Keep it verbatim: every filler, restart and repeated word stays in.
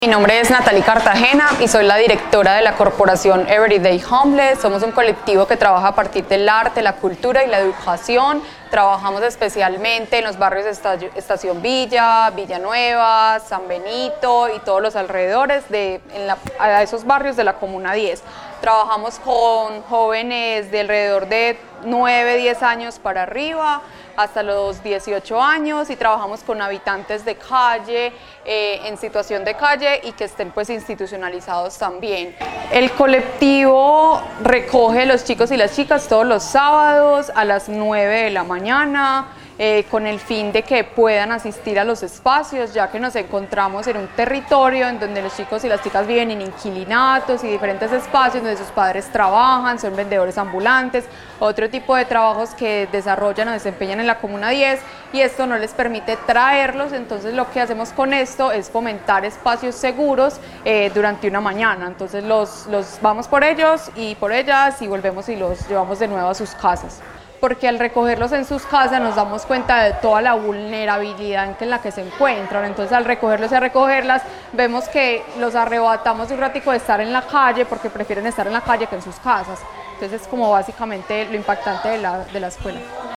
Mi nombre es Natalie Cartagena y soy la directora de la corporación Everyday Homeless. Somos un colectivo que trabaja a partir del arte, la cultura y la educación. Trabajamos especialmente en los barrios de Estación Villa, Villanueva, San Benito y todos los alrededores de en la, a esos barrios de la Comuna diez. Trabajamos con jóvenes de alrededor de nueve, diez años para arriba, hasta los dieciocho años, y trabajamos con habitantes de calle, eh, en situación de calle y que estén pues institucionalizados también. El colectivo recoge los chicos y las chicas todos los sábados a las nueve de la mañana, eh, con el fin de que puedan asistir a los espacios, ya que nos encontramos en un territorio en donde los chicos y las chicas viven en inquilinatos y diferentes espacios donde sus padres trabajan, son vendedores ambulantes, otro tipo de trabajos que desarrollan o desempeñan en la Comuna diez, y esto no les permite traerlos. Entonces lo que hacemos con esto es fomentar espacios seguros eh, durante una mañana. Entonces los, los vamos por ellos y por ellas y volvemos y los llevamos de nuevo a sus casas, porque al recogerlos en sus casas nos damos cuenta de toda la vulnerabilidad en la que se encuentran. Entonces al recogerlos y a recogerlas vemos que los arrebatamos de un ratico de estar en la calle porque prefieren estar en la calle que en sus casas. Entonces es como básicamente lo impactante de la, de la escuela.